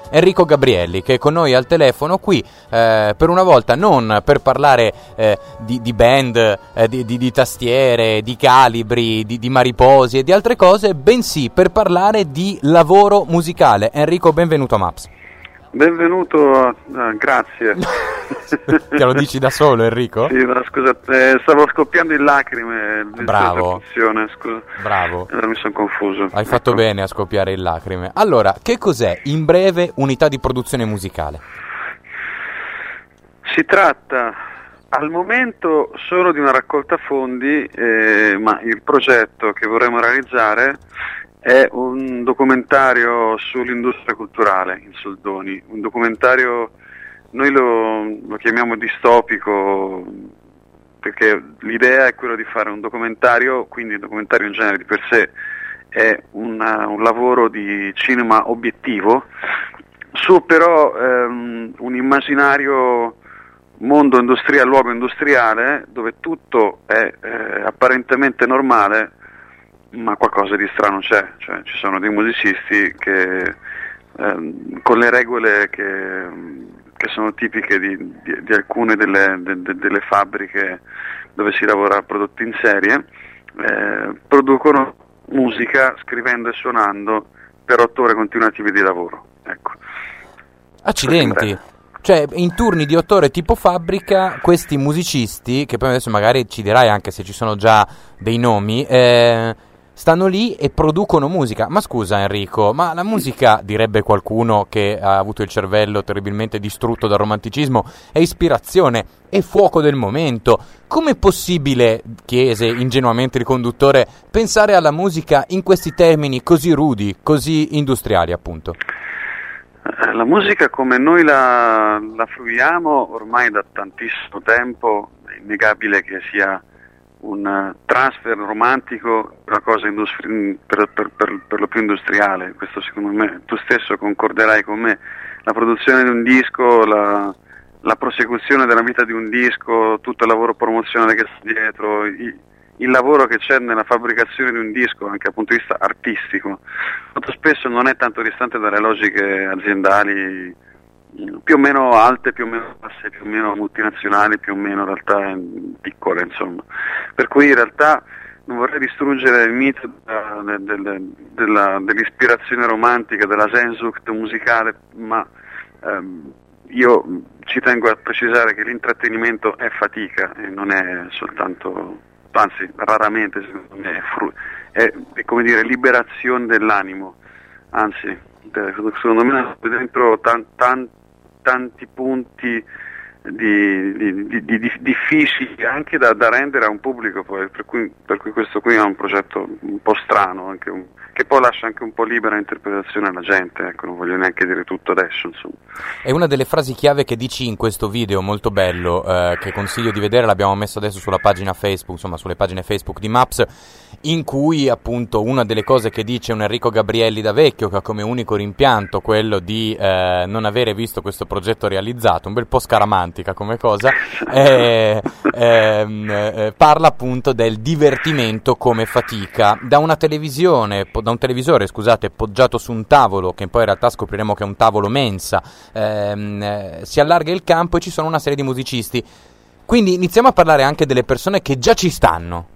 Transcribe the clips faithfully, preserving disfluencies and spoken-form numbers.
Enrico Gabrielli, che è con noi al telefono qui, eh, per una volta non per parlare eh, di, di band, eh, di, di, di tastiere, di calibri, di, di mariposi e di altre cose, bensì per parlare di lavoro musicale. Enrico, benvenuto a Maps. Benvenuto, uh, grazie. Te lo dici da solo, Enrico? Sì, no, scusate, eh, stavo scoppiando in lacrime. Bravo. Scusa. Bravo. Allora mi sono confuso. Hai fatto ecco. bene a scoppiare in lacrime. Allora, che cos'è, in breve, unità di produzione musicale? Si tratta al momento solo di una raccolta fondi, eh, ma il progetto che vorremmo realizzare è un documentario sull'industria culturale in soldoni, un documentario, noi lo, lo chiamiamo distopico perché l'idea è quella di fare un documentario, quindi il documentario in genere di per sé è una, un lavoro di cinema obiettivo, su però ehm, un immaginario mondo industriale, luogo industriale, dove tutto è eh, apparentemente normale, ma qualcosa di strano c'è, cioè ci sono dei musicisti che ehm, con le regole che, che sono tipiche di, di, di alcune delle, de, de, delle fabbriche dove si lavora a prodotti in serie, eh, producono musica scrivendo e suonando per otto ore continuative di lavoro. Ecco. Accidenti! Cioè, in turni di otto ore tipo fabbrica, questi musicisti, che poi adesso magari ci dirai anche se ci sono già dei nomi, eh, stanno lì e producono musica. Ma scusa Enrico, ma la musica, direbbe qualcuno che ha avuto il cervello terribilmente distrutto dal romanticismo, è ispirazione, è fuoco del momento. Com'è possibile, chiese ingenuamente il conduttore, pensare alla musica in questi termini così rudi, così industriali appunto? La musica come noi la, la fruiamo ormai da tantissimo tempo, è innegabile che sia un transfer romantico, una cosa industri- per, per, per, per lo più industriale. Questo secondo me, tu stesso concorderai con me, la produzione di un disco, la, la prosecuzione della vita di un disco, tutto il lavoro promozionale che sta dietro, il, il lavoro che c'è nella fabbricazione di un disco anche dal punto di vista artistico, molto spesso non è tanto distante dalle logiche aziendali più o meno alte, più o meno basse, più o meno multinazionali, più o meno in realtà piccole, insomma. Per cui in realtà non vorrei distruggere il mito della, della, della, dell'ispirazione romantica, della Sehnsucht musicale, ma ehm, io ci tengo a precisare che l'intrattenimento è fatica e non è soltanto, anzi raramente secondo me è, fru- è, è come dire liberazione dell'animo, anzi secondo me dentro tan, tan, tanti punti di, di, di, di, di difficili anche da, da rendere a un pubblico poi, per cui, per cui questo qui è un progetto un po' strano, anche un, che poi lascia anche un po' libera interpretazione alla gente, ecco, non voglio neanche dire tutto adesso, insomma. È una delle frasi chiave che dici in questo video molto bello, eh, che consiglio di vedere, l'abbiamo messo adesso sulla pagina Facebook, insomma sulle pagine Facebook di Maps, in cui appunto una delle cose che dice un Enrico Gabrielli da vecchio, che ha come unico rimpianto quello di eh, non avere visto questo progetto realizzato, un bel po' scaramantica come cosa, eh, ehm, eh, parla appunto del divertimento come fatica. Da una televisione, po- da un televisore scusate, poggiato su un tavolo, che poi in realtà scopriremo che è un tavolo mensa, ehm, eh, si allarga il campo e ci sono una serie di musicisti. Quindi iniziamo a parlare anche delle persone che già ci stanno.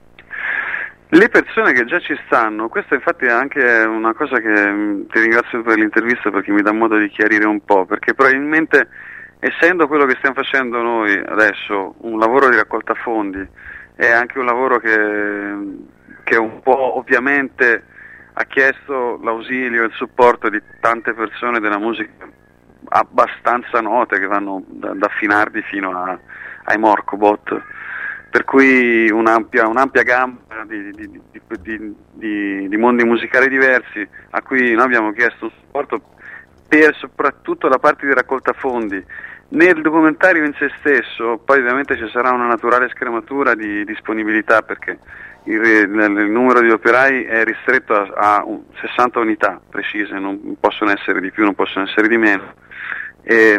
Le persone che già ci stanno, questa infatti è anche una cosa che mh, ti ringrazio per l'intervista perché mi dà modo di chiarire un po', perché probabilmente essendo quello che stiamo facendo noi adesso, un lavoro di raccolta fondi, è anche un lavoro che, che un po' ovviamente ha chiesto l'ausilio e il supporto di tante persone della musica abbastanza note che vanno da, da Finardi fino a, ai Morcobot. Per cui un'ampia, un'ampia gamma di, di, di, di, di, di mondi musicali diversi a cui noi abbiamo chiesto un supporto per soprattutto la parte di raccolta fondi. Nel documentario in se stesso poi ovviamente ci sarà una naturale scrematura di disponibilità perché il, il numero di operai è ristretto a, a sessanta unità precise, non possono essere di più, non possono essere di meno e,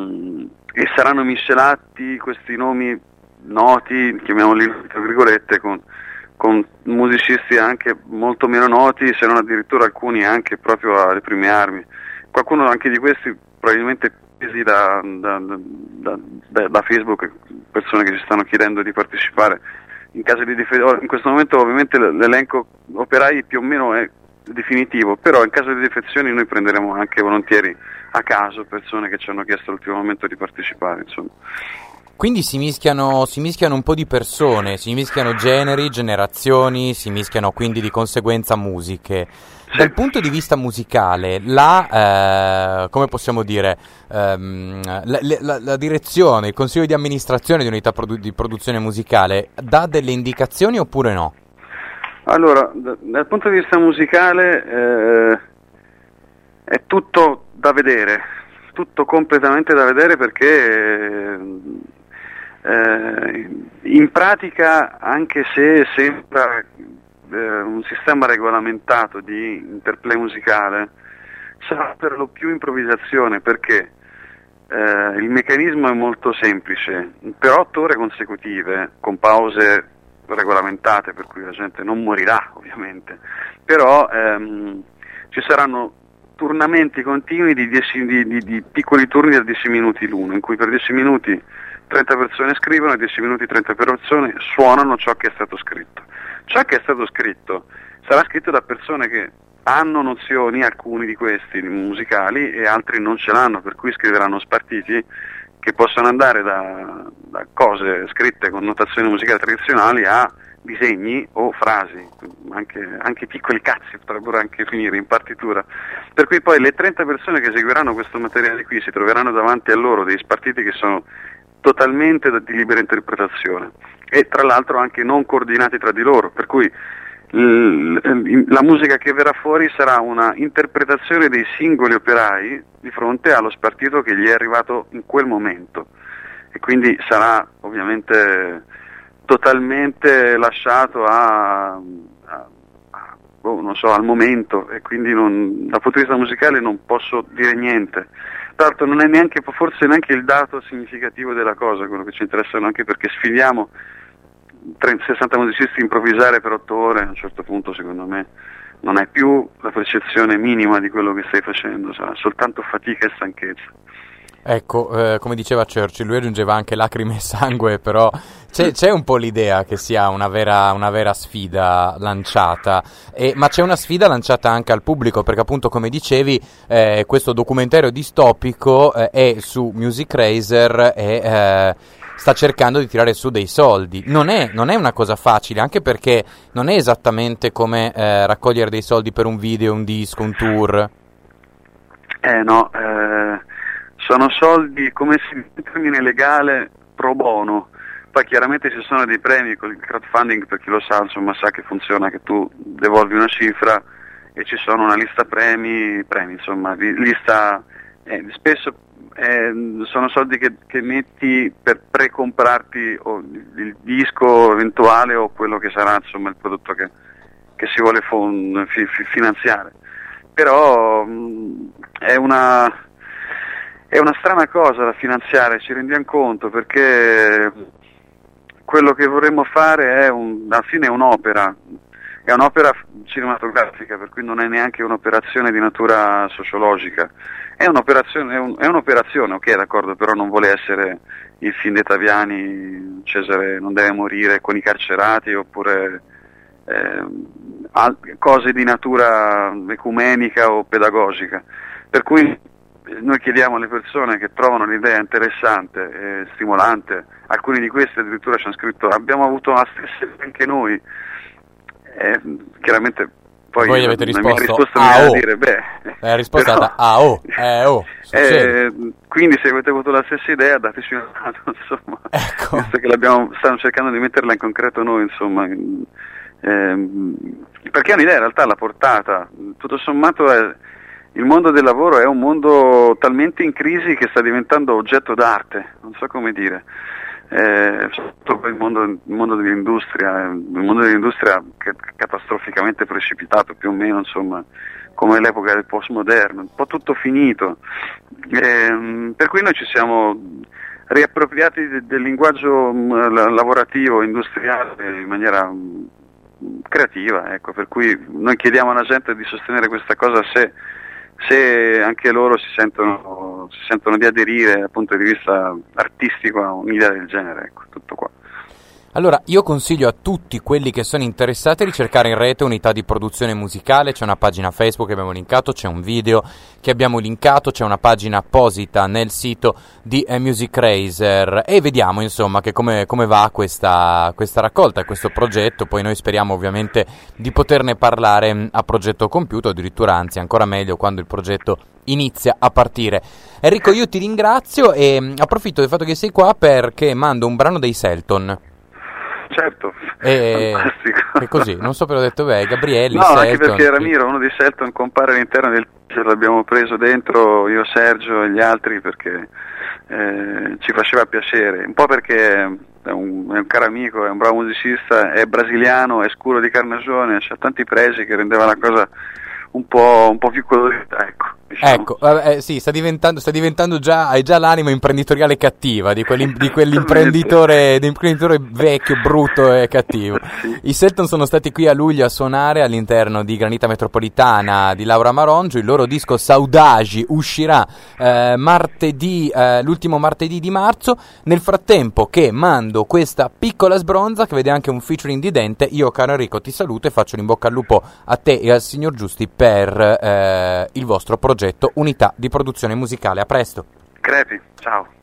e saranno miscelati questi nomi noti, chiamiamoli tra virgolette, con, con musicisti anche molto meno noti, se non addirittura alcuni anche proprio alle prime armi. qualcuno anche di questi probabilmente presi da, da, da, da, da Facebook, persone che ci stanno chiedendo di partecipare. In caso di dif- in questo momento ovviamente l'elenco operai più o meno è definitivo, però in caso di defezioni noi prenderemo anche volentieri a caso persone che ci hanno chiesto all'ultimo momento di partecipare, insomma. Quindi si mischiano, si mischiano un po' di persone, si mischiano generi, generazioni, si mischiano quindi di conseguenza musiche. Sì. Dal punto di vista musicale, la, eh, come possiamo dire, ehm, la, la, la direzione, il consiglio di amministrazione di unità produ- di produzione musicale dà delle indicazioni oppure no? Allora, d- dal punto di vista musicale eh, è tutto da vedere, tutto completamente da vedere perché eh, in pratica, anche se sembra eh, un sistema regolamentato di interplay musicale, sarà per lo più improvvisazione perché eh, il meccanismo è molto semplice. Per otto ore consecutive, con pause regolamentate per cui la gente non morirà ovviamente, però ehm, ci saranno turnamenti continui di, dieci, di, di, di piccoli turni da dieci minuti l'uno, in cui per dieci minuti trenta persone scrivono e dieci minuti trenta persone suonano ciò che è stato scritto. Ciò che è stato scritto sarà scritto da persone che hanno nozioni, alcuni di questi musicali, e altri non ce l'hanno, per cui scriveranno spartiti che possono andare da, da cose scritte con notazioni musicali tradizionali a disegni o frasi, anche, anche piccoli cazzi potrebbero anche finire in partitura, per cui poi le trenta persone che seguiranno questo materiale qui si troveranno davanti a loro dei spartiti che sono totalmente di libera interpretazione e tra l'altro anche non coordinati tra di loro, per cui la musica che verrà fuori sarà una interpretazione dei singoli operai di fronte allo spartito che gli è arrivato in quel momento, e quindi sarà ovviamente totalmente lasciato a, a, a oh, non so, al momento, e quindi non, dal punto di vista musicale non posso dire niente. Tra l'altro non è neanche, forse neanche il dato significativo della cosa, quello che ci interessa, anche perché sfidiamo sessanta musicisti improvvisare per otto ore, a un certo punto secondo me non hai più la percezione minima di quello che stai facendo, sarà soltanto fatica e stanchezza. Ecco, eh, come diceva Churchill, lui aggiungeva anche lacrime e sangue, però c'è, c'è un po' l'idea che sia una vera, una vera sfida lanciata, e, ma c'è una sfida lanciata anche al pubblico, perché appunto come dicevi eh, questo documentario distopico eh, è su Music Razer e eh, sta cercando di tirare su dei soldi. Non è, non è una cosa facile, anche perché non è esattamente come eh, raccogliere dei soldi per un video, un disco, un tour. Eh no, eh, sono soldi, come si dice in termine legale, pro bono. Poi chiaramente ci sono dei premi con il crowdfunding, per chi lo sa, insomma sa che funziona, che tu devolvi una cifra e ci sono una lista premi, premi insomma, lista, eh, spesso Eh, sono soldi che, che metti per pre-comprarti o il disco eventuale o quello che sarà insomma il prodotto che, che si vuole fon- fi- fi- finanziare. Però mh, è una è una strana cosa da finanziare, ci rendiamo conto, perché quello che vorremmo fare è un, alla fine è un'opera, è un'opera cinematografica, per cui non è neanche un'operazione di natura sociologica. È un'operazione, è, un, è un'operazione, ok, d'accordo, però non vuole essere il film dei Taviani, Cesare non deve morire con i carcerati, oppure eh, al, cose di natura ecumenica o pedagogica. Per cui noi chiediamo alle persone che trovano l'idea interessante e stimolante, alcuni di questi addirittura ci hanno scritto abbiamo avuto la stessa idea anche noi, eh, chiaramente. Poi voi avete risposto, risposta ah, oh. dire, beh, la risposta però, è stata ah oh, eh oh, eh, quindi se avete avuto la stessa idea dateci una mano, insomma, ecco. Visto che l'abbiamo, stiamo cercando di metterla in concreto noi, insomma, ehm, perché è un'idea in realtà la portata, tutto sommato è, il mondo del lavoro è un mondo talmente in crisi che sta diventando oggetto d'arte, non so come dire. Eh, soprattutto il mondo, il mondo dell'industria, il mondo dell'industria che è catastroficamente precipitato, più o meno, insomma, come l'epoca del postmoderno, un po' tutto finito. Eh, per cui noi ci siamo riappropriati de, del linguaggio mh, lavorativo, industriale, in maniera mh, creativa, ecco, per cui noi chiediamo alla gente di sostenere questa cosa se se anche loro si sentono, si sentono di aderire dal punto di vista artistico a un'idea del genere, ecco, tutto qua. Allora, io consiglio a tutti quelli che sono interessati di cercare in rete Unità di Produzione Musicale, c'è una pagina Facebook che abbiamo linkato, c'è un video che abbiamo linkato, c'è una pagina apposita nel sito di eh, Music Razer e vediamo insomma che come, come va questa, questa raccolta, questo progetto, poi noi speriamo ovviamente di poterne parlare mh, a progetto compiuto, addirittura anzi ancora meglio quando il progetto inizia a partire. Enrico, io ti ringrazio e mh, approfitto del fatto che sei qua perché mando un brano dei Selton. Certo, e... fantastico. È così, non so per ho detto, beh, Gabrielli, no, Selton, anche perché che... Ramiro, uno dei Selton, compare all'interno del ce l'abbiamo preso dentro io, Sergio e gli altri perché eh, ci faceva piacere, un po' perché è un, è un caro amico, è un bravo musicista, è brasiliano, è scuro di carnagione, c'ha tanti pregi che rendeva la cosa un po', un po' più colorita, ecco. Diciamo. Ecco, eh, sì, sta diventando, sta diventando già, hai già l'anima imprenditoriale cattiva, di, di quell'imprenditore di imprenditore vecchio, brutto e cattivo. Sì. I Selton sono stati qui a luglio a suonare all'interno di Granita Metropolitana di Laura Marongio, il loro disco Saudagi uscirà eh, martedì, eh, l'ultimo martedì di marzo. Nel frattempo che mando questa piccola sbronza che vede anche un featuring di Dente, io caro Enrico ti saluto e faccio l'in bocca al lupo a te e al signor Giusti per eh, il vostro progetto Unità di Produzione Musicale. A presto. Crepi, ciao.